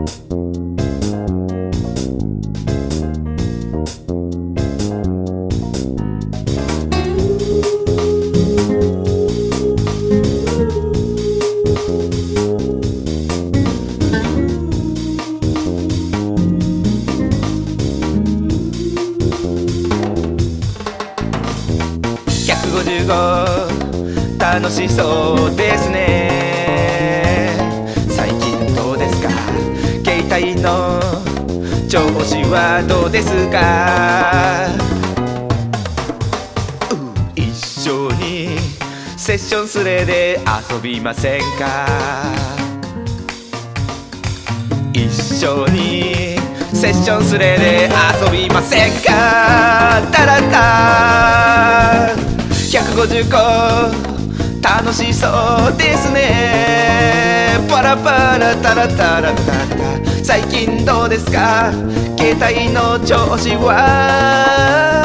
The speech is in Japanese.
155楽しそうですね。最近どうですか、携帯の調子はどうですか。一緒にセッションスレで遊びませんか。一緒にセッションスレで遊びませんか。タラタ155楽しそうですね。パラパラタラタラタラ。最近どうですか、携帯の調子は。